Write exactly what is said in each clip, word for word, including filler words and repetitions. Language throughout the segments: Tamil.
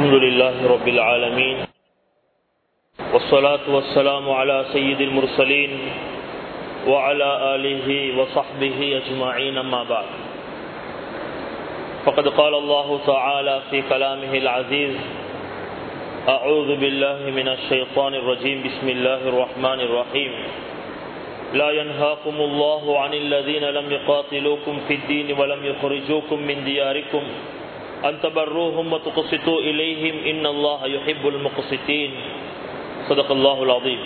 الحمد لله رب العالمين والصلاة والسلام على سيد المرسلين وعلى آله وصحبه أجمعين أما بعد فقد قال الله تعالى في كلامه العزيز أعوذ بالله من الشيطان الرجيم بسم الله الرحمن الرحيم لا ينهاكم الله عن الذين لم يقاتلوكم في الدين ولم يخرجوكم من دياركم أن تبروهم وتقسطوا إليهم إن الله يحب المقسطين صدق الله العظيم.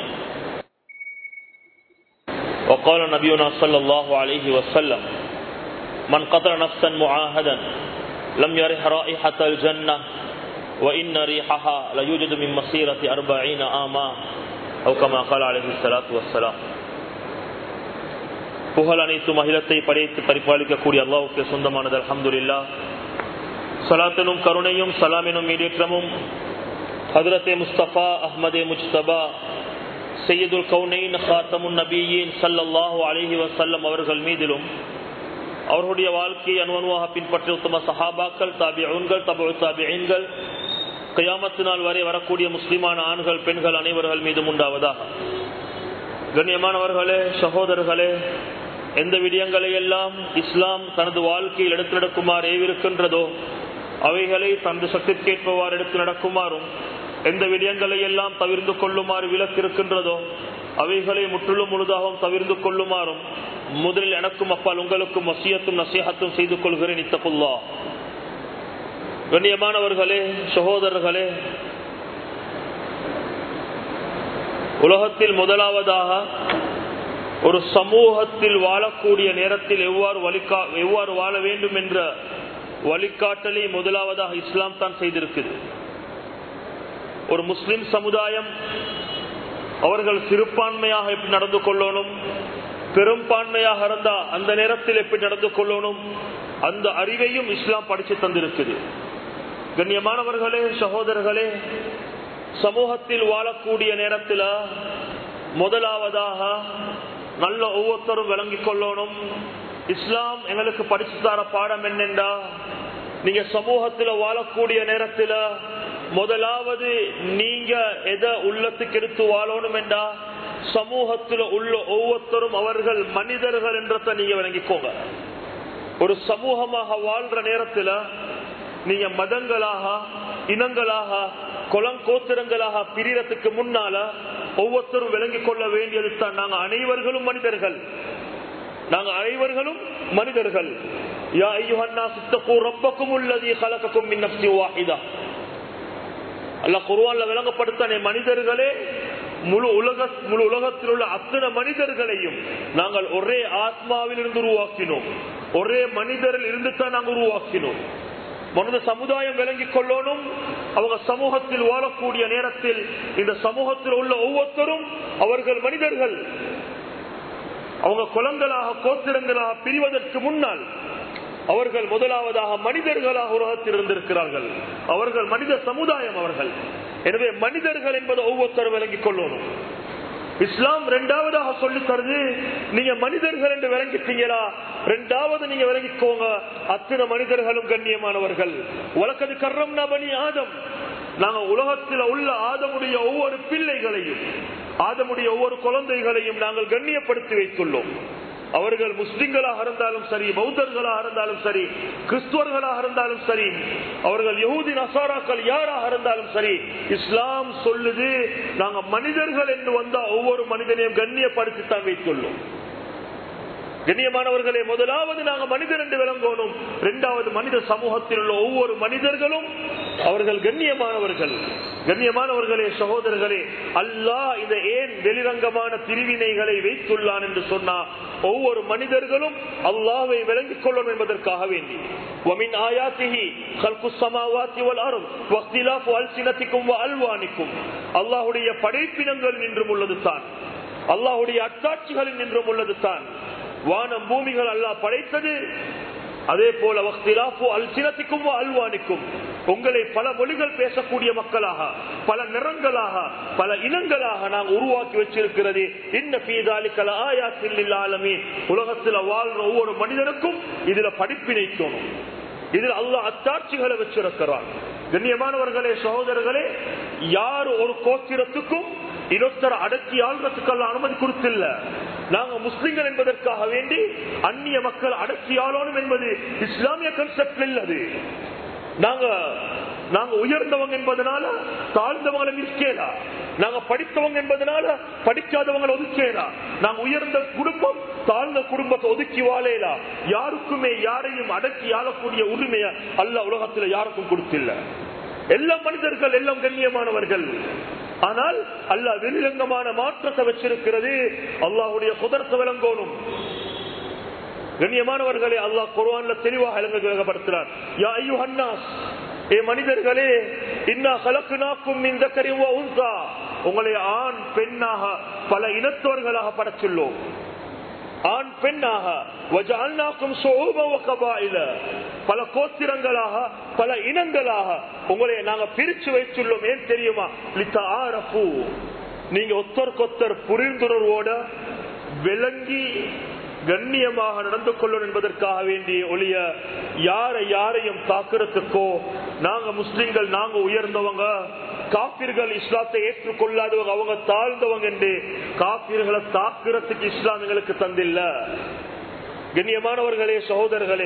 وقال نبينا صلى الله عليه وسلم من قتل نفسا معاهدا لم يرح رائحة الجنة وإن ريحها ليوجد من مسيرة أربعين عاما أو كما قال عليه الصلاة والسلام. புகழ் அனைத்தும் அகிலத்தை படைத்து பரிபாலிக்கக்கூடிய அல்லாஹ்வுக்கு சொந்தமானது. அல்ஹம்துலில்லாஹ். சலாத்தினும் கருணையும் சலாமினும் ஈடேற்றமும் ஹஜ்ரத்தே முஸ்தபா அஹ்மதே முஜ்தபா சையதுல் கௌனைன் ஹாத்தமுன் நபியீன் ஸல்லல்லாஹு அலைஹி வஸல்லம் அவர்கள் மீதிலும் அவர்களுடைய வாழ்க்கையை அனுவனுவாக பின்பற்றிய உத்தம சஹாபாக்கள், தாபிஊன்கள், தபஉ தாபிஈன்கள், கியாமத் நாள் வரை வரக்கூடிய முஸ்லிமான ஆண்கள் பெண்கள் அனைவர்கள் மீதும் உண்டாவதாக. கண்ணியமானவர்களே, சகோதரர்களே, எந்த விடயங்களை எல்லாம் இஸ்லாம் தனது வாழ்க்கையில் எடுத்து நடக்குமாறு ஏவிருக்கின்றதோ அவைகளை தனது சக்திக்கேற்பவாறு எடுத்து நடக்குமாறும், எந்த விடயங்களை எல்லாம் தவிர்த்து கொள்ளுமாறு விலக்கு இருக்கின்றதோ அவைகளை முற்றிலும் முழுதாகவும் தவிர்த்து கொள்ளுமாறும் முதலில் எனக்கும் அப்பால் உங்களுக்கும் வசியத்தும் நசீஹத்தும் செய்து கொள்கிறேன். இத்தகுல்லாஹ். கண்ணியமானவர்களே, சகோதரர்களே, உலகத்தில் முதலாவதாக ஒரு சமூகத்தில் வாழக்கூடிய நேரத்தில் எவ்வாறு வழிகா எவ்வாறு வாழ வேண்டும் என்ற வழிகாட்டலை முதலாவதாக இஸ்லாம் தான் செய்திருக்குது. ஒரு முஸ்லிம் சமுதாயம் அவர்கள் சிறுபான்மையாக எப்படி நடந்து கொள்ளணும், பெரும்பான்மையாக இருந்தா அந்த நேரத்தில் எப்படி நடந்து கொள்ளணும், அந்த அறிவையும் இஸ்லாம் படிச்சு தந்திருக்குது. கண்ணியமானவர்களே, சகோதரர்களே, சமூகத்தில் வாழக்கூடிய நேரத்தில் முதலாவதாக நல்ல ஒவ்வொருத்தரும் விளங்கிக் கொள்ளணும். இஸ்லாம் எங்களுக்கு படிச்சு தர பாடம் என்னென்றா, நீங்க சமூகத்தில் வாழக்கூடிய நேரத்தில் முதலாவது நீங்க எதை உள்ளத்துக்கு எடுத்து வாழணும் என்றா, சமூகத்தில் உள்ள ஒவ்வொருத்தரும் அவர்கள் மனிதர்கள் என்றதை நீங்க விளங்கிக்கோங்க. ஒரு சமூகமாக வாழ்ற நேரத்தில் நீங்க மதங்களாக, இனங்களாக, குலங்கோத்திரங்களாக பிரியறதுக்கு முன்னால ஒவ்வொருத்தரும் விளங்கிக் கொள்ள வேண்டியது தான், நாங்க அனைவர்களும் மனிதர்கள், நாங்க அனைவர்களும் மனிதர்கள். யா அய்யுஹன்னாஸ் இத்தகூ ரப்பக்கும் அல்லதீ خلقكم من نفس واحدة. அல்லாஹ் குர்ஆன்ல விளங்கப்படுத்தானே, மனிதர்களே, முழு உலக முழு உலகத்தில் உள்ள அத்தனை மனிதர்களையும் நாங்கள் ஒரே ஆத்மாவில் இருந்து உருவாக்கினோம், ஒரே மனிதரில் இருந்து தான் நாங்கள் உருவாக்கினோம். மனித சமுதாயம் விளங்கிக் கொள்ளணும். அவங்க சமூகத்தில் வாழக்கூடிய நேரத்தில் இந்த சமூகத்தில் உள்ள ஒவ்வொருத்தரும் அவர்கள் மனிதர்கள். அவங்க குலங்களாக, கோத்திரங்களாக பிரிவதற்கு முன்னால் அவர்கள் முதலாவதாக மனிதர்களாக உலகத்தில் இருந்திருக்கிறார்கள். அவர்கள் மனித சமுதாயம் அவர்கள். எனவே மனிதர்கள் என்பதை ஒவ்வொருத்தரும் விளங்கிக் கொள்ளணும். இஸ்லாம் இரண்டாவதாக சொல்லி தருது, நீங்க மனிதர்கள் என்று விளங்கிட்டீங்களா, இரண்டாவது நீங்க விளங்கிக்கோங்க, அத்தனை மனிதர்களும் கண்ணியமானவர்கள். வலக்கது கர்ரம்னா பனி ஆதம், நாங்க உலகத்தில் உள்ள ஆதமுடைய ஒவ்வொரு பிள்ளைகளையும், ஆதமுடைய ஒவ்வொரு குழந்தைகளையும் நாங்கள் கண்ணியப்படுத்தி வைத்துள்ளோம். அவர்கள் முஸ்லிம்களாக இருந்தாலும் சரி, பௌத்தர்களாக இருந்தாலும் சரி, கிறிஸ்துவர்களாக இருந்தாலும் சரி, அவர்கள் யஹூதி நசாராக்கள் யாராக இருந்தாலும் சரி, இஸ்லாம் சொல்லுது நாங்க மனிதர்கள் என்று வந்தா ஒவ்வொரு மனிதனையும் கண்ணியப்படுத்தித்தான் வைத்துள்ளோம். கண்ணியமானவர்களே, முதலாவது நாங்க மனிதர் என்று விளங்கணும். இரண்டாவது மனித சமூகத்தில் உள்ள ஒவ்வொரு மனிதர்களும் அவர்கள் கண்ணியமானவர்கள். கண்ணியமானவர்களே, சகோதரர்களே, அல்லாஹ் இதை ஏன் வெளிரங்கமான பிரிவினைகளை வைத்துள்ளான் என்று சொன்னா, ஒவ்வொரு மனிதர்களும் அல்லாஹ்வை விளங்கிக் கொள்ளணும் என்பதற்காக வேண்டி. وَمِنْ آيَاتِهِ خَلْقُ السَّمَاوَاتِ وَالْأَرْضِ وَاخْتِلَافُ أَلْسِنَتِكُمْ وَأَلْوَانِكُمْ. அல்லாஹ்வுடைய படைப்பினங்கள் நின்றும் உள்ளது தான், அல்லாஹ்வுடைய அத்தாட்சிகளில் நின்றும் உள்ளது தான். வானம் பூமிகள் அல்லாஹ் படைத்தது. அதே போல வக்திலாஃபு அல்சினத்திக்கும் அல்வானிக்கும், உங்களை பல மொழிகள் பேசக்கூடிய மக்களாக, பல நிறங்களாக, பல இனங்களாக நாங்கள் உருவாக்கி வச்சிருக்கிறது. இன்ன ஃபீ ذلك لآيات للعالمين. உலகத்தில் வாழ்ற ஒவ்வொரு மனிதனுக்கும் இதுல படிப்பினை தோணும். இதில் அல்லாஹ் அத்தாட்சிகளை வச்சிருக்கிறான். கண்ணியமானவர்களே, சகோதரர்களே, யார் ஒரு கோத்திரத்துக்கும் இன்னொருத்தர அடக்கி ஆள்றதுக்கெல்லாம் அனுமதி கொடுத்தில்ல. நாங்க முஸ்லிம்கள் என்பதற்காக வேண்டி அந்நிய மக்கள் அடக்கி ஆளணும் என்பது இஸ்லாமிய கன்செப்ட் இல்லது. நாங்க நாங்க உயர்ந்தவங்க என்பதனால தாழ்ந்தவங்களை நிற்கலா, நாங்க படித்தவங்க என்பதனால படிக்காதவங்களை ஒதுக்கலா, நாங்க உயர்ந்த குடும்பம் தாழ்ந்த குடும்பத்தை ஒதுக்கி வாழலா. யாருக்குமே யாரையும் அடக்கி ஆளக்கூடிய உரிமையை அல்லாஹ் உலகத்துல யாருக்கும் கொடுத்தில்ல. எல்லா மனிதர்கள் எல்லாம் கண்ணியமானவர்கள். ஆனால் அல்லாஹ் வெளிரங்கமான மாற்றத்தை வச்சிருக்கிறது. அல்லாஹ்வுடைய குதரத்தை விளங்கணும். கண்ணியமானவர்களே, அல்லாஹ் குர்ஆன்ல தெளிவாக விளங்கப்படுத்துகிறார். யா அய்யுஹன் நாஸ், ஏ மனிதர்களே, இன்னா கலக்னாக்கும் மின் தக்கரின் வ உன்ஸா, உங்களை ஆண் பெண்ணாக பல இனத்தவர்களாக படைத்துள்ளோம். ஆண் பெண்ணாக வஜஅல்னாக்கும் ஷுஊபன் வ கபாயில, பல கோத்திரங்களாக பல இனங்களாக உங்களை நாங்க பிரிச்சு வைத்துள்ளோம். ஏன் தெரியுமா? லிதஆரஃபு, நீங்க ஒத்தருக்கொத்தர் புரிந்துணர்வோட விளங்கி கண்ணியமாக நடந்து கொள்ளணும் என்பதற்காக வேண்டிய ஒளிய யாரை யாரையும் தாக்குறதுக்கோ, நாங்க முஸ்லிம்கள் நாங்க உயர்ந்தவங்க, காபிர்கள் இஸ்லாத்தை ஏற்றுக்கொள்ளாதவங்க அவங்க தாழ்ந்தவங்க என்று காபிர்களை தாக்குறதுக்கு இஸ்லாம் எங்களுக்கு தந்தில்ல. கண்ணியமானவர்களே, சகோதரர்களே,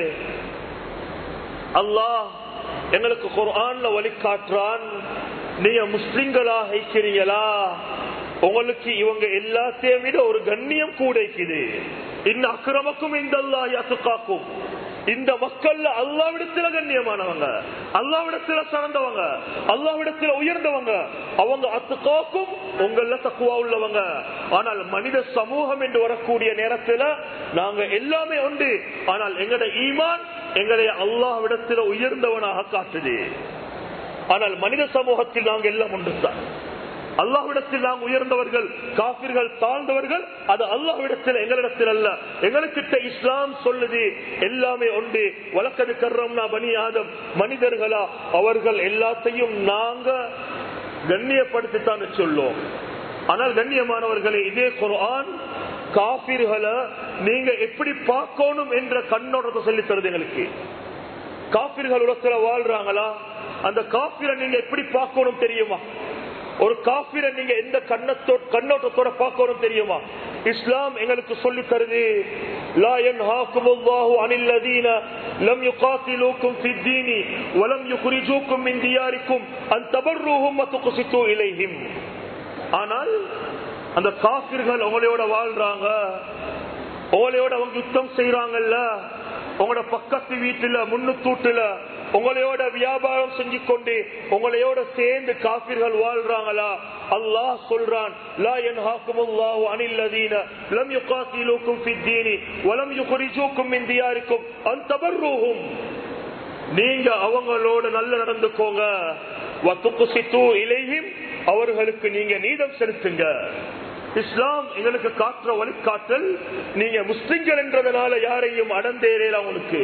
அல்லாஹ் எங்களுக்கு குர்ஆன்ல வழிகாட்டுறான். நீங்க முஸ்லிம்களா இருக்கிறீங்களா, உங்களுக்கு இவங்க எல்லாத்தையும் விட ஒரு கண்ணியம் கூட இருக்குது. இன்ன அக்ரமக்கும் இந்தல்லாஹி அத்காக்கும், இந்த மக்கள் அல்லாஹ்விடத்துல கண்ணியமானவங்க, அல்லாஹ்விடத்துல சிறந்தவங்க, அல்லாஹ்விடத்துல உயர்ந்தவங்க, அவங்க அத்காக்கும் உங்கள தக்வா உள்ளவங்க. ஆனால் மனித சமூகம் என்று வரக்கூடிய நேரத்துல நாங்க எல்லாமே உண்டு. ஆனால் எங்கட ஈமான் எங்களை அல்லாஹ்விடத்துல உயர்ந்தவனாக காட்டுது. ஆனால் மனித சமூகத்தில் நாங்க எல்லாம் உண்டு தான். அல்லாஹ்விடத்தில் நாம் உயர்ந்தவர்கள், காபிர்கள் தாழ்ந்தவர்கள், அது அல்லாஹ்விடத்தில் எங்களிடத்தில் அல்ல. எங்களுக்கிட்ட இஸ்லாம் சொல்லுது எல்லாமே உண்டு. வலக்கது கர்ரம்னா பனி ஆதம், மனிதர்களா அவர்கள் எல்லாத்தையும் நாங்க கண்ணியப்படுத்தித்தான் சொல்லுவோம். ஆனால் கண்ணியமானவர்களே, இதே குர்ஆன் காபிர்களை நீங்க எப்படி பார்க்கணும் என்ற கண்ணோட்டத்தை சொல்லி தருது எங்களுக்கு. காபிர்கள் உலகத்துல வாழ்றாங்களா, அந்த காபிரை நீங்க எப்படி பார்க்கணும் தெரியுமா? ஒரு காபிரை நீங்க எந்த கண்ணத்தோ கண்ணோட்டத்தோட பார்க்கணும் தெரியுமா? இஸ்லாம் எங்களுக்கு சொல்லி தருது. லா யன்ஹாகுமுல்லாஹு அனில் லதீன லம் யுகாத்திலூக்கும் ஃபித்தீனி வலம் யுக்ரிஜூக்கும் மின் தியாரிக்கும் அன் தபர்ருஹும் வ துக்ஸிது இலைஹிம். ஆனால் அந்த காபிர்கள் உங்களோட வாழ்றாங்க, உங்களோட அவங்க யுத்தம் செய்யறாங்கல்ல, உங்களோட பக்கத்து வீட்டுல முன்னூத்தூட்டுல உங்களோட வியாபாரம் செஞ்சு கொண்டு உங்களோட சேர்ந்து காபிர்கள் வாழ்றாங்களா? அல்லாஹ் சொல்றான், லா யன்ஹாகுமுல்லாஹு அனில் லதீன லம் யுகாத்திலூக்கும் ஃபித்தீனி வலம் யுக்ரிஜூக்கும் மின் தியாரிக்கும் அன் தபர்ருஹும், நீங்க அவங்களோட நல்ல நடந்துக்கோங்க, வ துக்ஸிது இலைஹிம், அவர்களுக்கு நீங்க நீதம் செலுத்துங்க. இஸ்லாம் எங்களுக்கு காட்டுற வழிகாட்டல், நீங்க முஸ்லிம்கள் என்றதுனால யாரையும் அடந்தேறேல, அவங்களுக்கு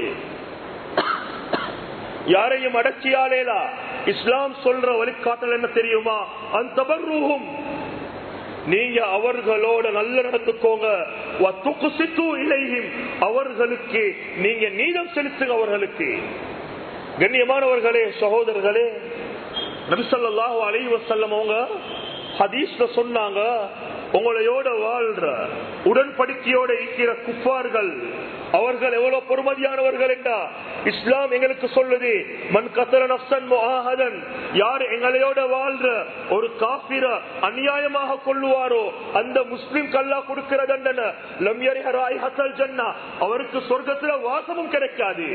யாரையும் அடக்கியாலேலா. இஸ்லாம் சொல்ற வழிகாட்டல் என்ன தெரியுமா? அந்த தபர்ருஹும், நீங்க அவர்களோட நல்ல நடந்துக்கோங்க, வ துக்ஸிது இலைஹிம், அவர்களுக்கு நீங்க நீதம் செலுத்துங்க அவர்களுக்கு. கண்ணியமானவர்களே, சகோதரர்களே, நபி ஸல்லல்லாஹு அலைஹி வஸல்லம் அவங்க ஹதீஸ்ல சொன்னாங்க, உங்களோட வாழ்ற உடன்படிக்கையோட இருக்கிற குஃபார்கள் அவர்கள் எவ்வளவு பொறுமதியானவர்கள் என்றா இஸ்லாம் எங்களுக்கு சொல்லுது. மன் கஸர நஃப்ஸன் முஆஹதன், யார் எங்களோட வாழ்ற ஒரு காஃபிர அநியாயமாக கொள்ளுவாரோ அந்த முஸ்லிம் அல்லாஹ் கொடுக்கிற தண்டனை லம் யரிஹ ராயிஹத்தல் ஜன்னah, அவருக்கு சொர்க்கத்துல வாசமும் கிடைக்காது.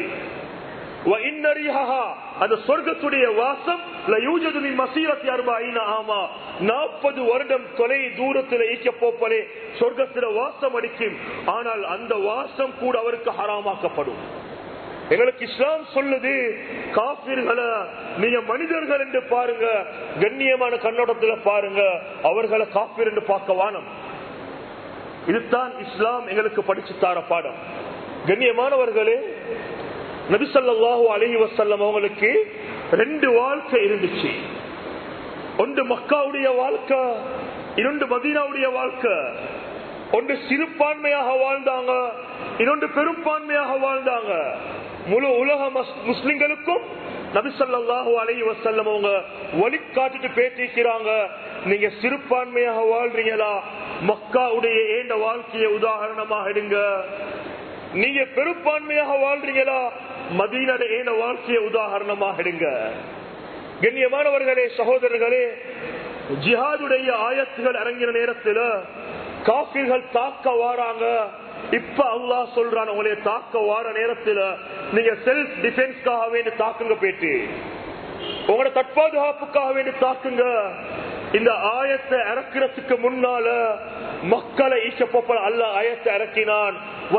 அந்த சொர்க்கத்துடைய வாசம் நாற்பது வருடம் தொலை தூரத்தில் ஈக்கப்போப்பலே சொர்க்கத்தில் வாசம் அடிக்கும். ஆனால் அந்த வாசம் கூட அவருக்கு ஹராமாக்கப்படும். எங்களுக்கு இஸ்லாம் சொல்லுது, காபிர்களை நீங்க மனிதர்கள் என்று பாருங்க, கண்ணியமான கண்ணோட்டத்தில் பாருங்க, அவர்களை காபிர் என்று பார்க்க வானம். இதுதான் இஸ்லாம் எங்களுக்கு படிச்சு தார பாடம். கண்ணியமானவர்களே, நபி ஸல்லல்லாஹு அலைஹி வஸல்லம் அவங்களுக்கு ரெண்டு வாழ்க்கை இருந்துச்சு. ஒன்று மக்காவுடைய வாழ்க்கை, இன்னொன்று மதீனாவுடைய வாழ்க்கை. ஒன்று சிறுபான்மையாக வாழ்ந்தாங்க, இன்னொன்று பெரும்பான்மையாக வாழ்ந்தாங்க. முழு உலக முஸ்லிம்களுக்கும் நபி ஸல்லல்லாஹு அலைஹி வஸல்லம் அவங்க வழிகாட்டிட்டு பேசிக்கிறாங்க, நீங்க சிறுபான்மையாக வாழ்றீங்களா, மக்காவுடைய ஏண்ட வாழ்க்கையை உதாரணமாக எடுங்க. நீங்க பெரும்பான்மையாக வாழ்றீங்களா, மதீனாவுடைய ஏண்ட வாழ்க்கையை உதாரணமாக எடுங்க. கண்ணியமானவர்களே, சகோதரர்களே, ஜிஹாதுடைய ஆயத்துகள் இறங்கின நேரத்தில் காஃபிர்கள் தாக்க வாராங்க. இப்ப அல்லாஹ் சொல்றான், உங்களை தாக்க வார நேரத்தில் நீங்க செல்ஃப் டிஃபென்ஸ்க்காக வேண்டி தாக்குங்க, பேட்டு உங்களோட தற்பாதுகாப்புக்காக வேண்டி தாக்குங்க. இந்த ஆயத்தை இறக்கிறதுக்கு முன்னால மக்களை ஈச்சப்ப அல்லாஹ் ஆயத்தை இறக்கினான்,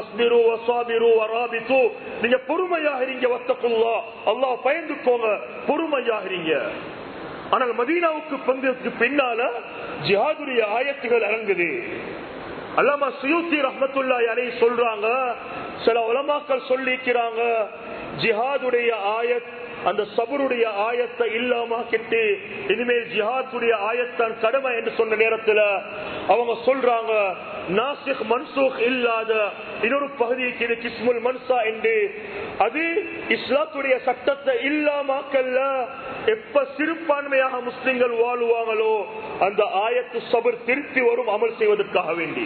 நீங்க பொறுமையாக இருங்க, வத்தக்குல்லா, அல்லாஹ் பயந்துக்கோங்க, பொறுமையாக இருங்க. ஆனால் மதீனாவுக்கு பந்ததுக்கு பின்னால ஜிஹாதுடைய ஆயத்துகள் இறங்குது. அல்லாமா சுயூத்தி ரஹ்மத்துல்லாஹி அலைஹி சொல்றாங்க, சில உலமாக்கள் சொல்லிக்கிறாங்க, ஜிஹாதுடைய ஆயத் அந்த சபருடைய ஆயத்தை இல்லாம கிட்டு இனிமேல் ஜிஹாதுடைய ஆயத்தான் கடமை என்று சொன்ன நேரத்தில் அவங்க சொல்றாங்க, நாசிக் மன்சூக் இல்லாத இன்னொரு பகுதிக்கு இது கிஸ்முல் மன்சா என்று, அது இஸ்லாத்துடைய சட்டத்தை இல்லாமக்கல்ல. எப்ப சிறுபான்மையாக முஸ்லிம்கள் வாழுவாங்களோ அந்த ஆயத்து சபர் திருப்பி வரும் அமல் செய்வதற்காக வேண்டி.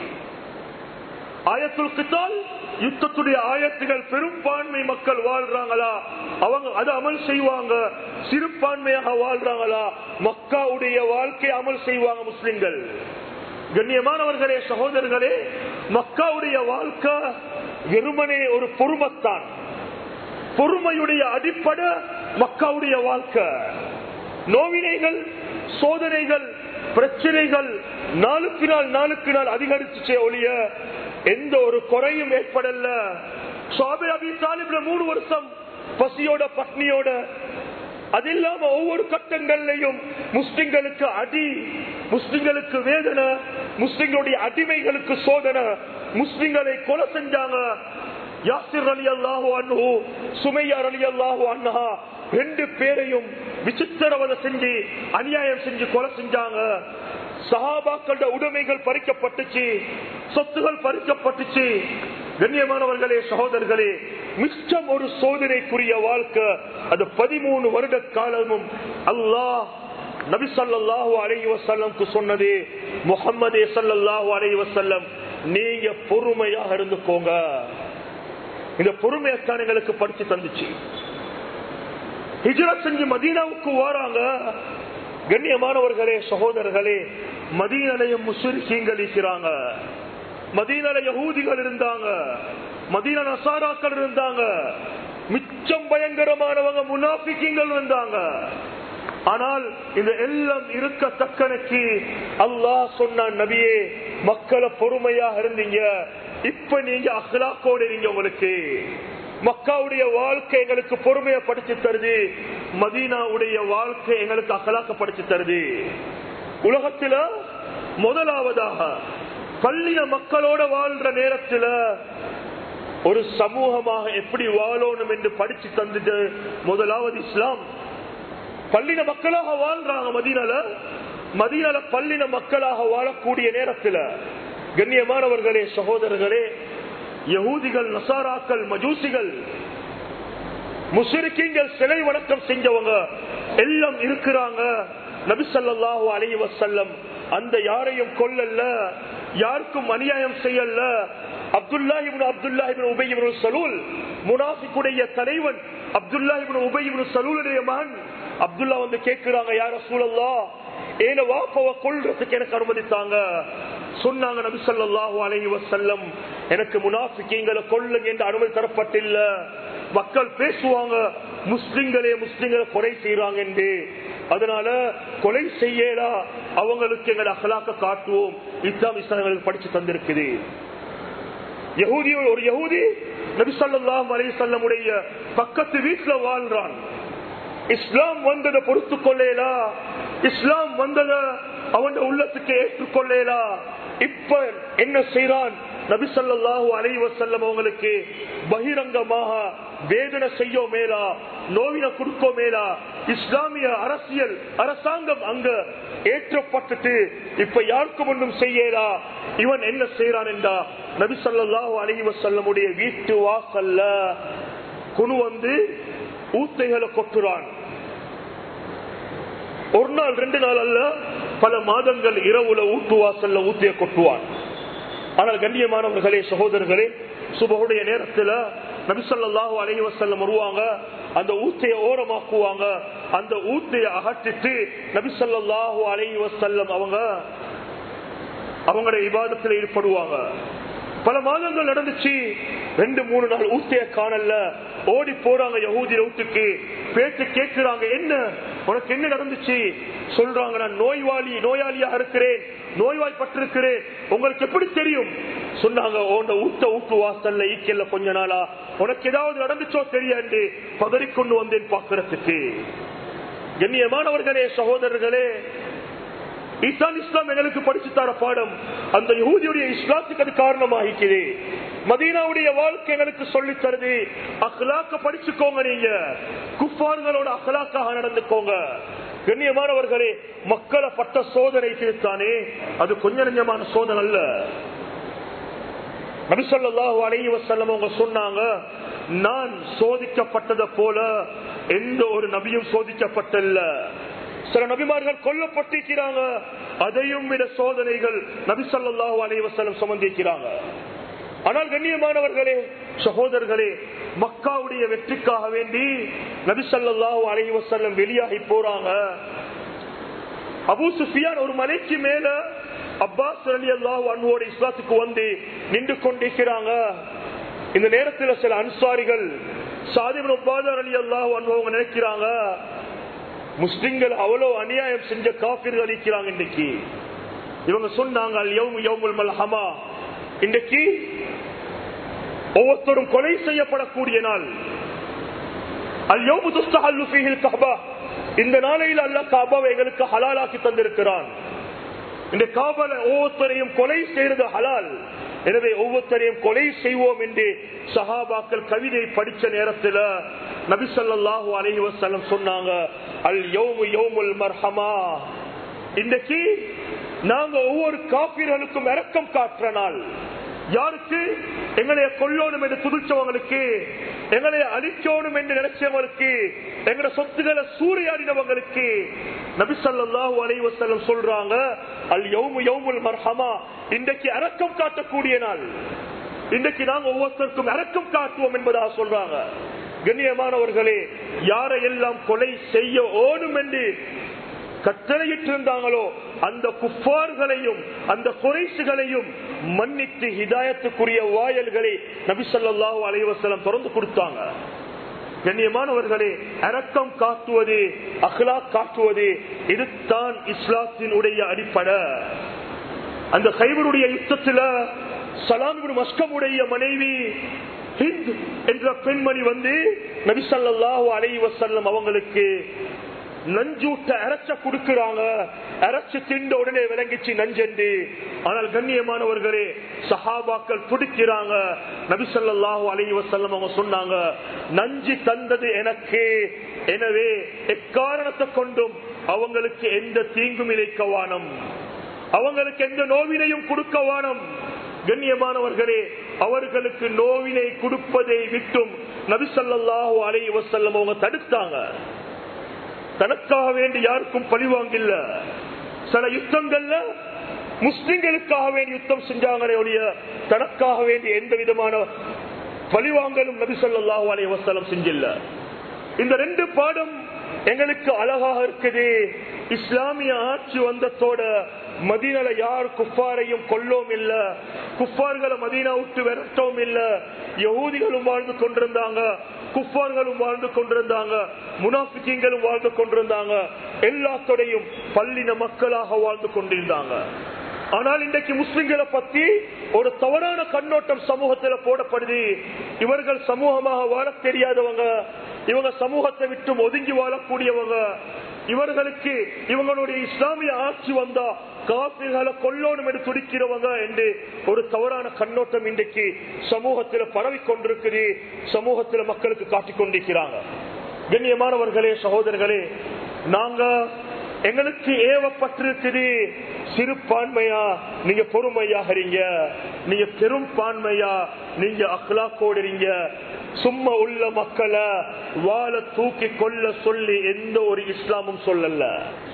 ஆயத்துல் கித்தால் யுத்தத்துடைய ஆயத்துகள் பெரும்பான்மை மக்கள் வாழ்றாங்களா, அவங்க அதை அமல் செய்வாங்க. சிறுபான்மையாக வாழ்றாங்களா, மக்காவுடைய வாழ்க்கை அமல் செய்வாங்க முஸ்லிம்கள். கண்ணியமானவர்களே, சகோதரர்களே, மக்காவுடைய வாழ்க்கை வெறுமனே ஒரு பொறுமைத்தான். பொறுமையுடைய அடிப்படை மக்காவுடைய வாழ்க்கை. நோவினைகள், சோதனைகள், பிரச்சனைகள் நாளுக்கு நாள் நாளுக்கு நாள் அதிகரிச்சுச்சே ஒழிய எந்த ஒரு குறையும் ஏற்படல. ஸஹாபா அபீ தாலிப்ல மூணு வருஷம் பசியோட பட்னியோட, அது இல்லாம ஒவ்வொரு கட்டங்கள்லையும் முஸ்லிம்களுக்கு அடி, முஸ்லிம்களுக்கு வேதனை, முஸ்லிம்களுடைய அடிமைகளுக்கு சோதனை, முஸ்லிம்களை கொலை செஞ்சாங்க. யாசிர் ரலியல்லாஹு அன்ஹு, சுமையா ரலியல்லாஹு அன்ஹா ரெண்டு பேரையும் விசித்திரவதை செஞ்சு அநியாயம் செஞ்சு கொலை செஞ்சாங்க. சஹாபாக்களோட உடைமைகள் பறிக்கப்பட்டுச்சு, சொத்துகள் பறிக்கப்பட்டுச்சு. கண்ணியமானவர்களே, சகோதரர்களே, மிச்சம் ஒரு சோதனைக்குரிய வாழ்க்கை. அது பதிமூணு வருட காலமும் அல்லாஹ் நபி ஸல்லல்லாஹு அலைஹி வஸல்லம் சொன்னது, முஹம்மதே ஸல்லல்லாஹு அலைஹி வஸல்லம் நீங்க பொறுமையாக இருந்துக்கோங்க. இந்த பொறுமையத்தான் எங்களுக்கு படிச்சு தந்துச்சு. ஹிஜ்ரத் செஞ்சு மதீனாவுக்கு வராங்க. கண்ணியமானவர்களே, சகோதரர்களே, மதீனாலையும் முஸ்லிம்கள் இருக்கிறாங்க, மதீனால யஹூதிகள் இருந்தாங்க, மதீனா நசாராக்கள் இருந்தாங்க, மிச்சம் பயங்கரமானவங்க முனாஃபிகீன்கள் இருந்தாங்க. ஆனால் இந்த எல்லாம் இருக்கத்தக்கனுக்கு அல்லாஹ் சொன்ன, நபியே மக்களை பொறுமையாக இருந்தீங்க, இப்ப நீங்க அஹ்லாக்கோட இருங்க. உங்களுக்கு மக்காவுடைய வாழ்க்கை எங்களுக்கு பொறுமையை படிச்சு தருது, மதீனாவுடைய வாழ்க்கை எங்களுக்கு அகலாக்க படிச்சு தருது. உலகத்துல முதலாவதாக பள்ளிய மக்களோட வாழ்ற நேரத்தில் ஒரு சமூகமாக எப்படி வாழணும் என்று படிச்சு தந்துட்டு முதலாவது இஸ்லாம். பள்ளின மக்களாக வாழ்றாங்க மதீனால. மதீனால பள்ளின மக்களாக வாழக்கூடிய நேரத்தில் கண்ணியமானவர்களே, சகோதரர்களே, யஹூதிகள், நசாராக்கள், மஜூசிகள், முஸ்ரிக்கீன்கள், சிலை வணக்கம் செஞ்சவங்க எல்லாம் இருக்கிறாங்க. நபி ஸல்லல்லாஹு அலைஹி வஸல்லம் அந்த யாரையும் கொல்லல, யாருக்கும் அநியாயம் செய்யல. அப்துல்லாஹ் இப்னு அப்துல்லாஹ் இப்னு உபை இப்னு சலூல், முனாஃபிக்குடைய தலைவன் அப்துல்லாஹ் இப்னு உபை இப்னு சலூலுடைய மகன் அப்துல்லா வந்து கேட்கிறாங்க, யா ரசூலல்லாஹ், ஏன வாப்பவ கொல்றதுக்கு எனக்கு அனுமதித்தாங்க. சொன்னாங்க நபி ஸல்லல்லாஹு அலைஹி வஸல்லம், எனக்கு முனாஃபிகீன்களை கொல்லுங்க என்று அனுமதி தரப்பட்டில்ல. மக்கள் பேசுவாங்க, முஸ்லிம்களே முஸ்லிம்களை கொலை செய்யறாங்க என்று, அதனால கொலை செய்யலா, அவங்களுக்கு எங்களை அகலாக்க காட்டுவோம். இஸ்லாம் இஸ்லாமியர்களுக்கு படிச்சு தந்திருக்குது. யஹூதி, ஒரு யஹூதி நபி ஸல்லல்லாஹு அலைஹி வஸல்லம் உடைய பக்கத்து வீட்டுல வாழ்றான். இஸ்லாம் வந்ததை பொறுத்து கொள்ளேலா, இஸ்லாம் வந்ததை அவன் உள்ளத்துக்கு ஏற்றுக்கொள்ளேலா. இப்ப என்ன செய்யறான்? நபி ஸல்லல்லாஹு அலைஹி வஸல்லம் அவங்களுக்கு பகிரங்கமாக வேதனை செய்ய மேலா, நோவின கொடுக்க மேலா. இஸ்லாமிய அரசியல் அரசாங்கம் அங்க ஏற்றப்பட்டுட்டு இப்ப யாருக்கும் ஒன்றும் செய்யலா. இவன் என்ன செய்யறான் என்றா, நபி ஸல்லல்லாஹு அலைஹி வஸல்லமுடைய வீட்டு வாசல்ல குனு வந்து ஊத்தைகளை கொட்டுறான். ஒரு நாள் ரெண்டு நாள் அல்ல, பல மாதங்கள் இரவுல ஊட்டு வாசல்ல ஊத்திய கொட்டுவான். ஆனால் கண்ணியமானவர்களே, சகோதரர்களே, சுபஹுடைய நேரத்துல நபி ஸல்லல்லாஹு அலைஹி வஸல்லம் வருவாங்க, அந்த ஊத்தைய ஓரமாக்குவாங்க. அந்த ஊத்தைய அகற்றிட்டு நபி ஸல்லல்லாஹு அலைஹி வஸல்லம் அவங்க அவங்களுடைய இபாதத்தில் ஈடுபடுவாங்க. பல மாதங்கள் நடந்துச்சு. ரெண்டு மூணு நாள் ஊத்தைய காணல. ஓடி போறாங்க யஹூதி வீட்டுக்கு. பேச்சு கேட்கிறாங்க, என்ன உனக்கு என்ன நடந்துச்சு? சொல்றாங்க, நான் நோய்வாளி நோயாளியா இருக்கிறேன், நோய்வாய்ப்பட்டிருக்கிறேன். உங்களுக்கு எப்படி தெரியும்? சொன்னாங்க, உன்ன ஊத்த ஊட்டு வாசல்ல ஈக்கல்ல கொஞ்ச நாளா உனக்கு ஏதாவது நடந்துச்சோ தெரியாது, பதறிக்கொண்டு வந்தேன் பாக்குறதுக்கு. கண்ணியமானவர்களே, சகோதரர்களே, ஈசான் இஸ்லாம் எங்களுக்கு படிச்சு தர பாடம் அந்த யஹூதியுடைய இஸ்லாத்துக்கு அது காரணமாகிக்குது. மதீனாவுடைய வாழ்க்கை எங்களுக்கு சொல்லி தருது, அக்லாக்க படிச்சுக்கோங்க. நீங்க குஃபார்களோட அக்லாக்காக நடந்துக்கோங்க. கண்ணியமானவர்களே, மக்களை பட்ட சோதனை தானே, அது கொஞ்ச நெஞ்சமான சோதனை அல்ல. நபி ஸல்லல்லாஹு அலைஹி வஸல்லம் அவங்க சொன்னாங்க, நான் சோதிக்கப்பட்டதை போல எந்த ஒரு நபியும் சோதிக்கப்பட்டல்ல. சில நபிமார்கள் கொல்லப்பட்டிருக்கிறாங்க, அதையும் விட சோதனைகள் நபி ஸல்லல்லாஹு அலைஹி வஸல்லம் சுமந்திருக்கிறாங்க. ஆனால் கண்ணியமானவர்களே, சகோதரர்களே, மக்காவுடைய வெற்றிக்காக வேண்டி நபி ஸல்லல்லாஹு அலைஹி வஸல்லம் வெளியாகி போறாங்க. அபூ சுஃபியான் ஒரு மலைக்கு மேல அப்பாஸ் ரலியல்லாஹு அன்ஹுவோட இஸ்லாத்துக்கு வந்து நின்று கொண்டிருக்கிறாங்க. இந்த நேரத்தில் சில அன்சாரிகள் சாத் இப்னு உபாதா ரலியல்லாஹு அன்ஹு அவங்க நினைக்கிறாங்க, முஸ்லிம்கள் அவ்வளவு அநியாயம் செஞ்ச காபிர்கள் இருக்கிறாங்க இன்றைக்கு. இவங்க சொன்னாங்க, அல் யௌமு யௌமுல் மல்ஹமா, இன்றைக்கு ஒவ்வொருத்தரும் கொலை செய்யப்படக்கூடிய நாள். அல் யௌமு துஸ்தஹல்லு ஃபீஹில் கஅபா, இந்த நாளையில் அல்லாஹ் கஅபாவை எங்களுக்கு ஹலாலாக்கி தந்திருக்கிறான். இந்த காபால ஒவ்வொருத்தரையும் கொலை செய்வது ஹலால். எனவே ஒவ்வொருத்தரையும் கொலை செய்வோம் என்று சஹாபாக்கள் கவிதை படிச்ச நேரத்தில் நபி ஸல்லல்லாஹு அலைஹி வஸல்லம் சொன்னாங்க, அல் யௌமு யௌமுல் மர்ஹமா, இன்றைக்கு நாங்க ஒவ்வொரு காபிர்களுக்கும் இரக்கம் காட்டுற நாள். யாருக்கு? எங்களைய கொல்லணும் என்று துதிச்சவங்களுக்கு, எங்களைய அழிக்கணும் என்று நினைச்சவங்களுக்கு, எங்களோட சொத்துக்களை சூறையாடினவங்களுக்கு நபி ஸல்லல்லாஹு அலைஹி வஸல்லம் சொல்றாங்க, அல் யௌமு யௌமுல் மர்ஹமா, இன்றைக்கு இரக்கம் காட்டக்கூடிய நாள். இன்றைக்கு நாங்க ஒவ்வொருத்தருக்கும் இரக்கம் காட்டுவோம் என்பதாக சொல்றாங்க. கண்ணியமானவர்களே, யாரையெல்லாம் கொலை செய்ய ஓடும் என்று கட்டளையிட்டு இருந்தாங்களோ அந்த குஃபார்களையும் அந்த குறைஷிகளையும் மன்னித்து ஹிதாயத்துக்குரிய வாயல்களை நபி ஸல்லல்லாஹு அலைஹி வஸல்லம் திறந்து கொடுத்தாங்க. கண்ணியமானவர்களே, இரக்கம் காட்டுவது, அக்லாக் காட்டுவது, இதுதான் இஸ்லாத்தினுடைய அடிப்படை. அந்த கைபருடைய யுத்தத்தில் சலாம் இப்னு மஸ்கமுடைய மனைவி ஹிந்த் என்ற பெண்மணி வந்து நபி ஸல்லல்லாஹு அலைஹி வஸல்லம் அவங்களுக்கு நஞ்சூட்ட அரைச்ச கொடுக்கிறாங்க. அரைச்சு திண்ட உடனே விளங்கிச்சு நஞ்சென்று. ஆனால் கண்ணியமானவர்களே, சஹாபாக்கள் துடிக்கிறாங்க. நபி ஸல்லல்லாஹு அலைஹி வஸல்லம் அவங்க சொன்னாங்க, நஞ்சு தந்தது எனக்கு, எனவே எக்காரணத்தை கொண்டும் அவங்களுக்கு எந்த தீங்கும் இழைக்கவானம், அவங்களுக்கு எந்த நோவினையும் கொடுக்க வானம். கண்ணியமானவர்களே, அவர்களுக்கு நோவினை கொடுப்பதை விட்டும் நபி ஸல்லல்லாஹு அலைஹி வஸல்லம் அவங்க தடுத்தாங்க. தனக்காக வேண்டி யாருக்கும் பழிவாங்கில்ல. சில யுத்தங்கள்ல முஸ்லிம்களுக்காக வேண்டி யுத்தம் செஞ்சாங்களே ஒழிய தனக்காக வேண்டி எந்த விதமான பழிவாங்கலும் நபி ஸல்லல்லாஹு அலைஹி வஸல்லம் செஞ்சில்ல. இந்த ரெண்டு பாடம் எங்களுக்கு அழகாக இருக்குது. இஸ்லாமிய ஆட்சி வந்ததோட மதீனால யார் குஃபாரையும் கொல்லவும் இல்ல, குஃபார்களை மதீனா விட்டு விரட்டவும் இல்ல. யஹூதிகளும் வாழ்ந்து கொண்டிருந்தாங்க, குஃபார்களும் வாழ்ந்து கொண்டிருந்தாங்க, முனாஃபிகீன்களும் வாழ்ந்து கொண்டிருந்தாங்க, எல்லாத்தோடையும் பல்லின மக்களாக வாழ்ந்து கொண்டிருந்தாங்க. ஆனால் இன்றைக்கு முஸ்லிம்களை பத்தி ஒரு தவறான கண்ணோட்டம் சமூகத்தில் போடப்படுது. இவர்கள் சமூகமாக வாழ தெரியாதவங்க, இவங்க சமூகத்தை விட்டு ஒதுங்கி வாழக்கூடியவங்க, இவர்களுக்கு இவங்களுடைய இஸ்லாமிய ஆட்சி வந்தா காபிர்களை கொல்லணும் என்று துடிக்கிறவங்க என்று ஒரு தவறான கண்ணோட்டம் இன்றைக்கு சமூகத்தில் பரவி கொண்டிருக்குது. சமூகத்தில் மக்களுக்கு காட்டிக் கொண்டிருக்கிறாங்க. கண்ணியமானவர்களே, சகோதரர்களே, நாங்க எங்களுக்கு ஏவப்பட்டிருக்குது சிறுபான்மையா நீங்க பொறுமையாகிறீங்க, நீங்க பெரும்பான்மையா நீங்க அக்லாக்கோடுறீங்க. சும்மா உள்ள மக்களை வாழ தூக்கி கொள்ள சொல்லி எந்த ஒரு இஸ்லாமும் சொல்லல.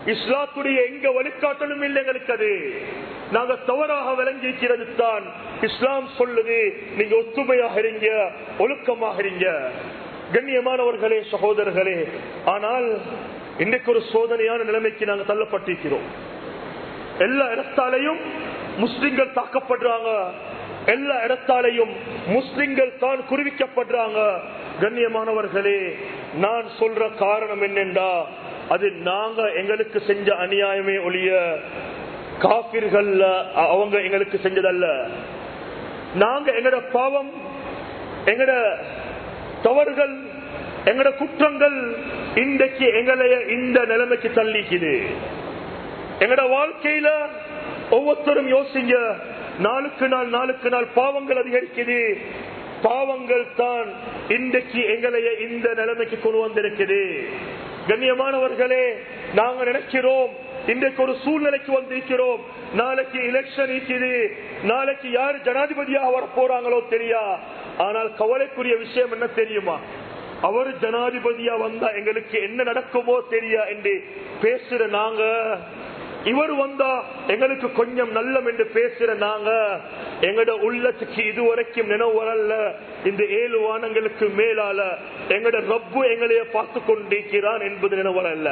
இஸ்லாத்துடைய எங்க வழிகாட்டலும் இல்லை எங்களுக்கு. அது நாங்க தவறாக விளங்கிக்கிறது தான். இஸ்லாம் சொல்லுது நீங்க ஒத்துமையாக இருங்க, ஒழுக்கமாக இருங்க. கண்ணியமானவர்களே, சகோதரர்களே, ஆனால் இன்றைக்கு ஒரு சோதனையான நிலைமைக்கு நாங்கள் தள்ளப்பட்டிருக்கிறோம். எல்லா இடத்தாலையும் முஸ்லிம்கள் தாக்கப்படுறாங்க, எல்லா இடத்தாலையும் முஸ்லிம்கள் தான் குருவிக்கப்படுறாங்க. கண்ணியமானவர்களே, நான் சொல்ற காரணம் என்னென்றா, அது நாங்க எங்களுக்கு செஞ்ச அநியாயமே ஒழிய காபிர்கள் அவங்க எங்களுக்கு செஞ்சதல்ல. நாங்க எங்கட பாவம், எங்கட தவறுகள், எங்கட குற்றங்கள் இன்றைக்கு எங்களைய இந்த நிலைமைக்கு தள்ளிக்குது. எங்கட வாழ்க்கையில ஒவ்வொருத்தரும் யோசிங்க, நாளுக்கு நாள் நாளுக்கு நாள் பாவங்கள் அதிகரிக்குது. பாவங்கள் தான் இன்றைக்கு எங்களைய இந்த நிலைமைக்கு கொண்டு வந்திருக்குது. கண்ணியமானவர்களே, நாங்க நினைக்கிறோம் இன்றைக்கு ஒரு சூழ்நிலைக்கு வந்திருக்கிறோம், நாளைக்கு எலெக்ஷன் இருக்குது, நாளைக்கு யாரு ஜனாதிபதியாக வர போறாங்களோ தெரியா. ஆனால் கவலைக்குரிய விஷயம் என்ன தெரியுமா, அவர் ஜனாதிபதியா வந்தா எங்களுக்கு என்ன நடக்குமோ தெரியா என்று பேசுற நாங்க, இவர் வந்தா எங்களுக்கு கொஞ்சம் நல்லம் என்று பேசுற நாங்க, எங்கட உள்ளத்துக்கு இதுவரைக்கும் நினைவு வரல, இந்த ஏழு வானங்களுக்கு மேலால எங்கட ரப்பு எங்களைய பார்த்து கொண்டிருக்கிறான் என்பது நினைவு வரல.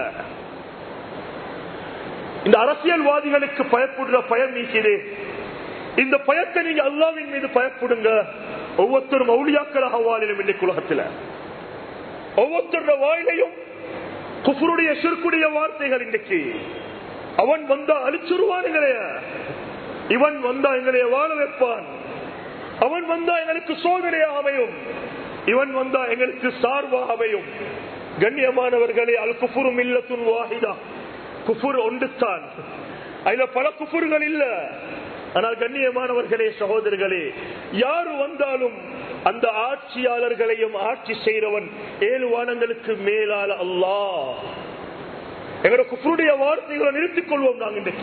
இந்த அரசியல்வாதிகளுக்கு பயப்படுற பயம் நீக்குது. இந்த பயத்தை நீங்க அல்லாஹ்வின் மீது பயப்படுங்க. ஒவ்வொருத்தரும் அவுலியாக்களாக வாழிலும் இன்னைக்கு உலகத்தில் ஒவ்வொருத்தருடைய வாயிலையும் குஃப்ருடைய ஷிர்க்குடைய வார்த்தைகள். இன்றைக்கு அவன் வந்தா அழிச்சுருவானுங்களே, இவன் வந்தா எங்களைய வாழ வைப்பான், அவன் வந்தா எங்களுக்கு சோதனையாக அமையும், இவன் வந்தா எங்களுக்கு சார்பாக அமையும். கண்ணியமானவர்களே, அல் குஃப்ரு மில்லத்துன் வாஹிதா, குஃபுர் ஒன்றுத்தான், அதுல பல குஃபுர்கள் இல்ல. ஆனால் கண்ணியமானவர்களே, சகோதரர்களே, யாரு வந்தாலும் அந்த ஆட்சியாளர்களையும் ஆட்சி செய்கிறவன் ஏழு வானங்களுக்கு மேலால அல்லாஹ். எங்களோட குஃப்ருடைய வார்த்தைகளை நிறுத்திக் கொள்வோம். நாங்கள் இன்றைக்கு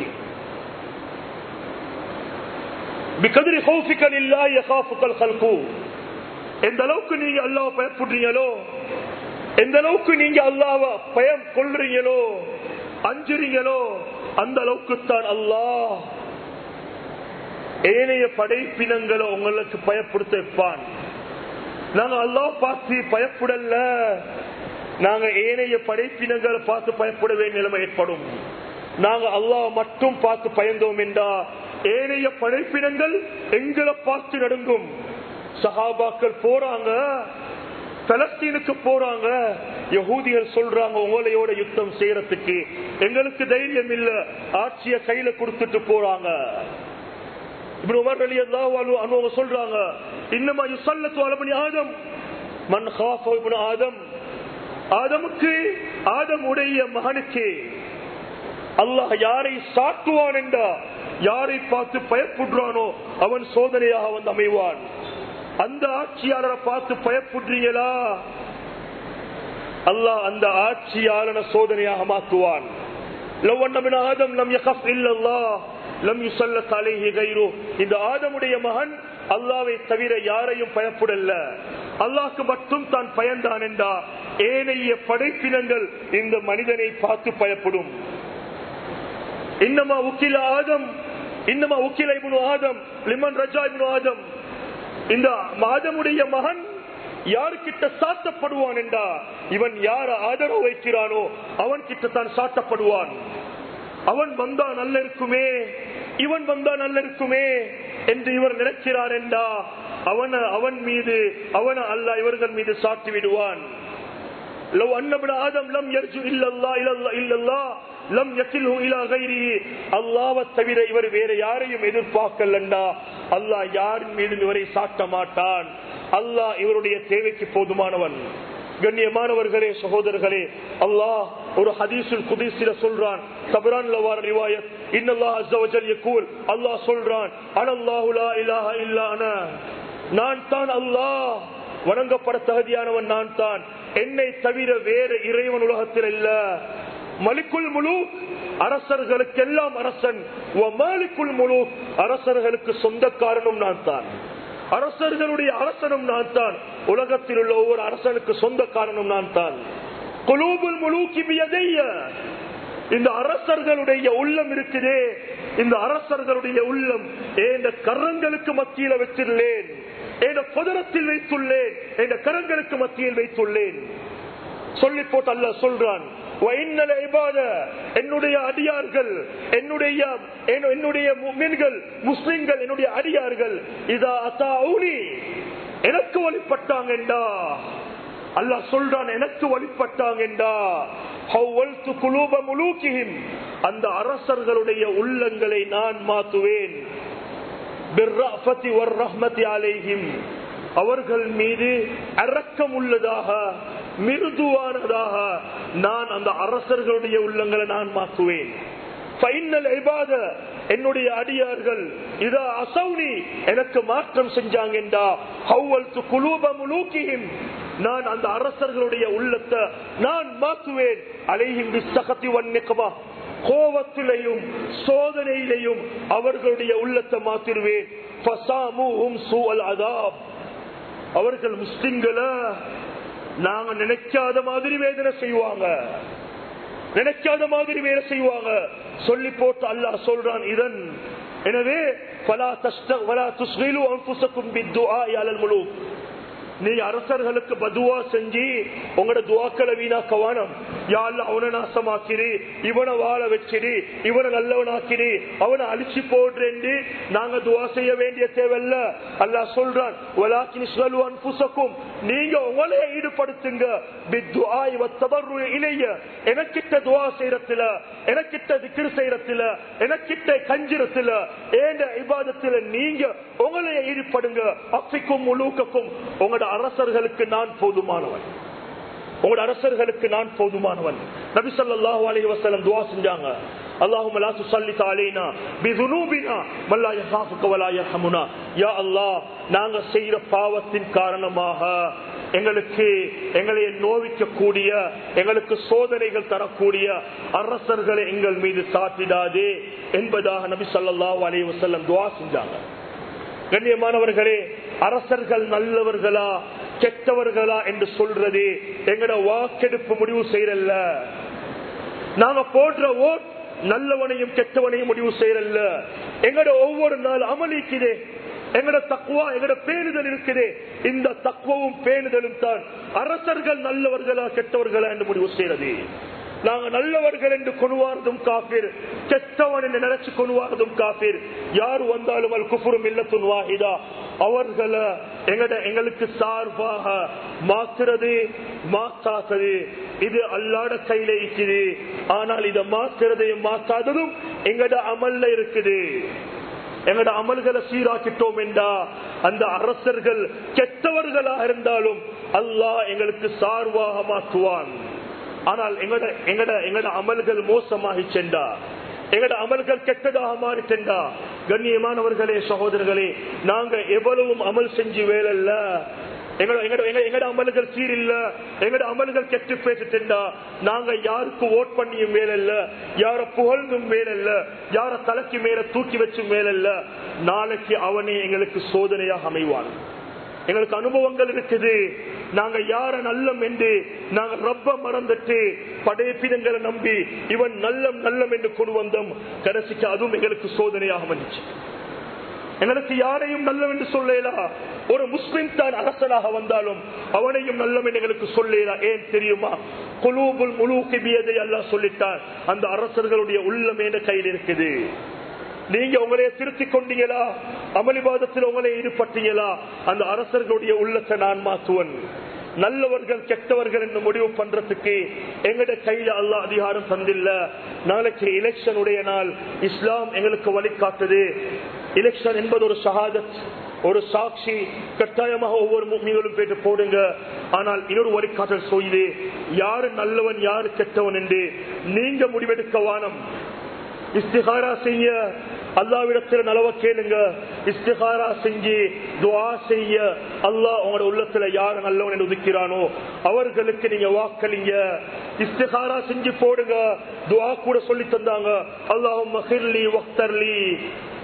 பிகத்ரி ஹௌஃபிக லில்லாஹி யகாஃபுகல் ஹல்கு, எந்த அளவுக்கு நீங்க அல்லாஹ்வை பயப்படுறீங்களோ, எந்த அளவுக்கு நீங்க அல்லாஹ்வை பயம் கொள்றீங்களோ, அஞ்சுறீங்களோ, அந்த அளவுக்கு தான் அல்லாஹ் ஏனைய படைப்பினங்களை உங்களுக்கு பயப்படுத்த வைப்பான். நாங்க அல்லாஹ் பார்த்து பயப்படல, நாங்க ஏனைய படைப்பினங்களை பார்த்து பயப்பட வேண்டிய நிலைமை ஏற்படும். நாங்க அல்லாஹ் மட்டும் பார்த்து பயந்தோம் என்றா ஏனைய படைப்பினங்கள் எங்களை பார்த்து நடுங்கும். சஹாபாக்கள் போறாங்க, பலஸ்தீனுக்கு போறாங்க, யஹூதிகள் சொல்றாங்க உங்களையோட யுத்தம் செய்யறதுக்கு எங்களுக்கு தைரியம் இல்ல, ஆட்சியை கையில கொடுத்துட்டு போறாங்க. இப்னு உமர் ரலியல்லாஹு அன்ஹு சொல்றாங்க, இன்னமா யுஸல்லத்து அலா பனி ஆதம் மன் காஃப இப்னு ஆதம், ஆதமுக்கு, ஆதமுடைய மகனுக்கு அல்லாஹ் யாரை சாட்டுவான் என்றா, யாரை பார்த்து பயப்படுறானோ அவன் சோதனையாக வந்து அமைவான். அந்த ஆட்சியாளரை பார்த்து பயப்படுறீங்களா, அல்லாஹ் அந்த ஆட்சியாளனை சோதனையாக மாற்றுவான். லவ் அன்ன மின் ஆதம் லம் யகஃப் இல்லல்லாஹ் லம் யுஸல்லத் அலைஹி கைரு, இந்த ஆதமுடைய மகன் அல்லாஹ்வை தவிர யாரையும் பயப்படல, அல்லாஹ்க்கு மட்டும் தான் பயந்தான் என்றா ஏனைய படைப்பினங்கள் இந்த மனிதனை பார்த்து பயப்படும். இன்னமா உக்கில ஆதம், இன்னமா உக்கில இப்னு ஆதம் லிமன் ரஜா இப்னு ஆதம், இந்த ஆதமுடைய மகன் யாருக்கிட்ட சாட்டப்படுவான் என்றா இவன் யார ஆதரவு வைக்கிறானோ அவன் கிட்ட தான் சாட்டப்படுவான். அவன் வந்தா நல்ல இருக்குமே, இவன் வந்தா நல்ல இருக்குமே என்று இவர் நினைக்கிறார் என்றா அவன அவன் மீது அவன அல்லாஹ் இவர்கள் மீது சாட்டி விடுவான். லவ் அன்ன இப்னு ஆதம் லம் யர்ஜு இல்லல்லாஹ் இல்லல்லாஹ் லம் யகில்ஹு இலா கைரிஹி, அல்லாஹ்வை தவிர இவர் வேற யாரையும் எதிர்பார்க்கலண்டா அல்லாஹ் யாரின் மீது இவரை சாட்ட மாட்டான். அல்லாஹ் இவருடைய தேவைக்கு போதுமானவன். கண்ணியமானவர்களே, சகோதரர்களே, அல்லாஹ் ஒரு ஹதீஸுல் குத்ஸில சொல்றான், தபரான்ல வர ரிவாயத், இன்னல்லாஹ் அஸ்ஸ வஜல் யகூல், அல்லாஹ் சொல்றான், அனல்லாஹு லா இலாஹா இல்லா அனா, நான் தான் அல்லாஹ், வணங்கப்பட தகுதியானவன் நான் தான், என்னை தவிர வேற இறைவன் உலகத்தில் இல்ல. மலிக்குல் முலூக், அரசர்களுக்கெல்லாம் அரசன், வ மாலிக்குல் முலூக், அரசர்களுக்கு சொந்தக்காரனும் நான் தான், அரசர்களுடைய அரசனும் நான் தான், உலகத்தில் உள்ள ஒவ்வொரு அரசனுக்கு சொந்தக்காரனும் நான் தான். குலூபுல் முலூக்கி பியதைய, இந்த அரசர்களுடைய உள்ளம் இருக்குதே, இந்த அரசர்களுடைய உள்ளம் என் கரங்களுக்கு மத்தியில வச்சிருந்தேன், என் குதிரத்தில் வைத்துள்ளேன், என் கரங்களுக்கு மத்தியில் வைத்துள்ளேன் சொல்லி போட்டு அல்லாஹ் சொல்றான், என்னுடைய அடியார்கள், என்னுடைய என்னுடைய முஃமின்கள் முஸ்லிம்கள் என்னுடைய அடியார்கள் இதா அதாஊனி எனக்கு வழிபட்டாங்கண்டா, அல்லாஹ் சொல்றான் எனக்கு வழிபட்டாங்கண்டா, ஹவ்வல்து குலூப முலூகிஹிம் அந்த அரசர்களுடைய உள்ளங்களை நான் மாற்றுவேன், பிர்ரஃபதி வர்ரஹ்மதி அலைஹிம் அவர்கள் மீது இரக்கம் உள்ளதாக மிருதுவானதாக நான் அந்த அரசர்களுடைய உள்ளங்களை நான் மாற்றுவேன். என்னுடைய அடியார்கள் இதா அசௌனி எனக்கு மாற்றம் செஞ்சாங்கண்டா ஹவ்வல்து குலூப முலூகிஹிம் நான் அந்த அரசர்களுடைய உள்ளத்தை நான் மாற்றுவேன், அலைஹிம் பிஸ்ஸகதி வன்னிக்மா கோபத்திலையும் சோதனையிலையும் அவர்களுடைய உள்ளத்தை மாற்றிடுவேன். ஃபஸாமுஹும் சூஅல் அதாப் அவர்கள் முஸ்லிம்களை நாங்க நினைக்காத மாதிரி வேதனை செய்வாங்க, நினைக்காத மாதிரி வேலை செய்வாங்க சொல்லி போட்டு அல்லாஹ் சொல்றான் இதன். எனவே ஃபலா தஸ்த வலா துஸ்கிலு அன்ஃபுஸக்கும் பித்துஆஇ அலல் முலூக் நீங்க அரசர்களுக்கு பதுவா செஞ்சு உங்களோட துவாக்களை வீணாக்க வேணாம். யா அல்லாஹ் அவனை நாசமாக்கிடு, இவனை வாழ வச்சிடு, இவனை நல்லவனாக்கிடு, அவனை அழிச்சு போடுறேன்னு நாங்க துவா செய்ய வேண்டிய தேவையில்ல. அல்லாஹ் சொல்றான் வலாக்கின் இஸ்கலு அன்ஃபுஸக்கும் நீங்க உங்களை ஈடுபடுத்துங்க பித்துஆஇ வத்தபர்ரு இலைய எனக்கிட்ட துவா செய்யறதுல, எனக்கிட்ட திக்ர் செய்யறதுல, எனக்கிட்ட கஞ்சிரத்துல, ஏண்ட இபாதத்துல நீங்க உங்களை ஈடுபடுங்க. அஃபிக்கும் முலூக்கக்கும் உங்களோட அரசர்களுக்கு நான் போதுமானவன், உங்களோட அரசர்களுக்கு நான் போதுமானவன். நபி ஸல்லல்லாஹு அலைஹி வஸல்லம் துஆ செஞ்சாங்க, அல்லாஹும்ம லா துஸல்லித் அலைனா பிதுனூபினா மல் லா யஹாஃபுக வலா யர்ஹமுனா. யா அல்லாஹ் நாங்க செய்யற பாவத்தின் காரணமாக எங்களுக்கு எங்களை நோவிக்கக்கூடிய எங்களுக்கு சோதனைகள் தரக்கூடிய அரசர்களை எங்கள் மீது சாட்டிடாதே என்பதாக நபி ஸல்லல்லாஹு அலைஹி வஸல்லம் துஆ செஞ்சாங்க. கண்ணியமானவர்களே, அரசர்கள் நல்லவர்களா கெட்டவர்களா என்று சொல்றது எங்கட வாக்கெடுப்பு முடிவு செய்யறல்ல. நாங்க போடுற ஓட் நல்லவனையும் கெட்டவனையும் முடிவு செய்யறல்ல. எங்கட ஒவ்வொரு நாள் அமளிக்குதே, எங்கட தக்வா எங்கட பேணுதல் இருக்குதே, இந்த தக்வவும் பேணுதலும் தான் அரசர்கள் நல்லவர்களா கெட்டவர்களா என்று முடிவு செய்யறது. நாங்க நல்லவர்கள் என்று கொண்டுவாரதும் காபீர், கெட்டவன் என்று நினைச்சு கொண்டுவாரதும் காபீர். யார் வந்தாலும் அல் குஃப்ரு மில்லத்துன் வாஹிதா அவர்களை எங்கட எங்களுக்கு சார்பாக மாத்துறது மாத்தாதது இது அல்லாஹ்ட கையில இருக்குது. ஆனால் இதை மாத்துறதையும் மாத்தாததும் எங்கட அமல்ல இருக்குது. எங்கட அமல்களை சீராக்கிட்டோம் என்றா அந்த அரசர்கள் கெட்டவர்களாக இருந்தாலும் அல்லாஹ் எங்களுக்கு சார்பாக மாற்றுவான். ஆனால் எங்கட எங்கட எங்கட அமல்கள் மோசமாகி சென்றா, எங்கட அமல்கள் கெட்டதாக மாறி சென்றா, கண்ணியமானவர்களே சகோதரர்களே, நாங்க எவ்வளவு அமல் செஞ்சு வேலைல்ல, எங்கட அமல்கள் சீரில்ல, எங்கட அமல்கள் கெட்டு பேசிட்டா நாங்க யாருக்கு ஓட் பண்ணியும் மேலல்ல, யார புகழ்ந்தும் மேலல்ல, யார தலைக்கு மேல தூக்கி வச்சும் மேலல்ல, நாளைக்கு அவனே எங்களுக்கு சோதனையாக அமைவான். எங்களுக்கு அனுபவங்கள் இருக்குது. நாங்க யார நல்லம் என்று நாங்க ரப்ப மறந்துட்டு படைப்பினங்களை நம்பி இவன் நல்லம் நல்லம் என்று கொண்டு வந்தோம். கடைசிக்கு அதுவும் எங்களுக்கு சோதனையாக வந்துச்சு. எங்களுக்கு யாரையும் நல்லம் என்று சொல்லலாம். ஒரு முஸ்லிம் தான் அரசனாக வந்தாலும் அவனையும் நல்லம் என்று எங்களுக்கு சொல்லலாம். ஏன் தெரியுமா? குலூபுல் முலூகி பியதி அல்லாஹ் சொல்லிட்டான், அந்த அரசர்களுடைய உள்ளம் என்ற கையில் இருக்குது. நீங்க உங்களைய திருத்திக் கொண்டீங்களா, அமளிபாதத்தில் உங்களை ஈடுபட்டீங்களா, அந்த அரசர்களுடைய உள்ளத்தை நான் மாற்றுவன். நல்லவர்கள் கெட்டவர்கள் என்று முடிவு பண்றதுக்கு எங்கட கையில அல்லாஹ் அதிகாரம் தந்தில்ல. நாளைக்கு எலெக்ஷனுடைய நாள் இஸ்லாம் எங்களுக்கு வழிகாட்டுது. எலெக்ஷன் என்பது ஒரு ஷஹாதத், ஒரு சாட்சி. கட்டாயமாக ஒவ்வொரு முஃமின்களும் போயிட்டு போடுங்க. ஆனால் இன்னொரு வழிகாட்டல் சொல்லுது, யாரு நல்லவன் யாரு கெட்டவன் என்று நீங்க முடிவெடுக்க வானம். இஸ்திகாரா செய்ய அல்லாஹ்விடத்தில் நலவ கேளுங்க. இஸ்திகாரா செஞ்சு துஆ செய்ய அல்லாஹ் உங்களோட உள்ளத்துல யார் நல்லவன் என்று ஒதுக்கிறானோ அவர்களுக்கு நீங்க வாக்களிங்க. இஸ்திகாரா செஞ்சு போடுங்க. துஆ கூட சொல்லி தந்தாங்க, அல்லாஹும்ம ஹிர்லி வக்தர்லி,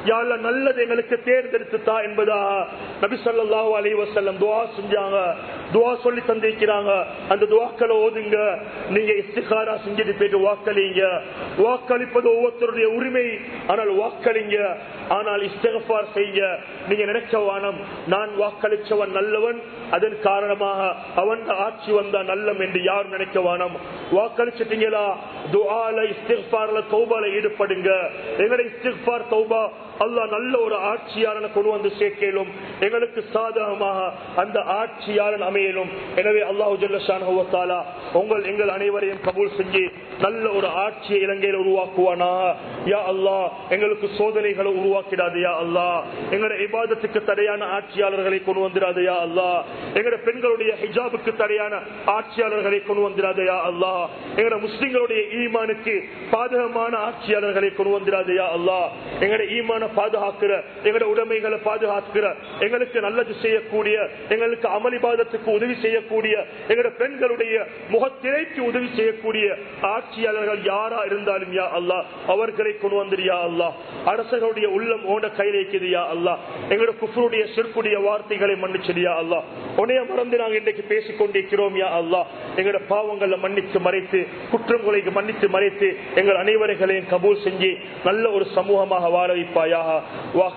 யா அல்லாஹ் நல்லது எங்களுக்கு தேர்ந்தெடுத்து தா என்பதாக நபி ஸல்லல்லாஹு அலைஹி வஸல்லம் துஆ செஞ்சாங்க. துஆ சொல்லி தந்திருக்கிறாங்க. அந்த துஆக்களை ஓதுங்க. நீங்க இஸ்திகாரா செஞ்சுட்டு போயிட்டு வாக்களிங்க. வாக்களிப்பது ஒவ்வொருத்தருடைய உரிமை. ஆனால் வாக்களிங்க. ஆனால் இஸ்திக்ஃபார் செய்ய நீங்க நினைச்ச வானம் நான் வாக்களிச்சவன் நல்லவன், அதன் காரணமாக அவன் ஆட்சி வந்தா நல்லம் என்று யாரும் நினைக்க வானம். வாக்களிச்சிட்டீங்களா, துஆல இஸ்திக்ஃபார்ல தௌபால ஈடுபடுங்க. எங்களுடைய இஸ்திக்ஃபார் தௌபா அல்லாஹ் நல்ல ஒரு ஆட்சியாளனை கொண்டு வந்து சேர்க்கலும், எங்களுக்கு சாதகமாக அந்த ஆட்சியாளன் அமையலும். எனவே அல்லாஹு ஜல்ல ஷானஹு வ தஆலா உங்கள் எங்கள் அனைவரையும் கபூல் செஞ்சு நல்ல ஒரு ஆட்சியை இலங்கையில் உருவாக்குவானா. யா அல்லாஹ் எங்களுக்கு சோதனைகளை உருவாக்கிடாது. யா அல்லாஹ் எங்களுடைய இபாதத்துக்கு தடையான ஆட்சியாளர்களை கொண்டு வந்துடாது. யா அல்லாஹ் எங்களுடைய பெண்களுடைய ஹிஜாபுக்கு தடையான ஆட்சியாளர்களை கொண்டு வந்துடாது. யா அல்லாஹ் எங்களுடைய முஸ்லிம்களுடைய ஈமானுக்கு பாதகமான ஆட்சியாளர்களை கொண்டு வந்துடாது. யா அல்லாஹ் எங்களுடைய ஈமான பாதுகாக்கிற, எங்களுடைய உடைமைகளை பாதுகாக்கிற, எங்களுக்கு நல்லது செய்யக்கூடிய, எங்களுக்கு அமளிபாதத்துக்கு உதவி செய்யக்கூடிய, எங்களுடைய பெண்களுடைய முகத்திரைக்கு உதவி செய்யக்கூடிய ஆட்சியாளர்கள் யாரா இருந்தாலும் யா அல்லாஹ் அவர்களை கொண்டு வந்துறியா அல்லாஹ். அரசர்களுடைய உள்ளம் ஓட கையில் இருக்குது யா அல்லாஹ். எங்களுடைய குஃப்ருடைய ஷிர்க்குடைய வார்த்தைகளை மன்னிச்சிடியா அல்லாஹ். உன்னைய மறந்து நாங்கள் இன்றைக்கு பேசிக் கொண்டிருக்கிறோம் யா அல்லாஹ். எங்களுடைய பாவங்களை மன்னித்து மறைத்து, குற்றங்களை மன்னித்து மறைத்து எங்கள் அனைவர்களையும் கபூல் செஞ்சு நல்ல ஒரு சமூகமாக வாழ வைப்பாயாக.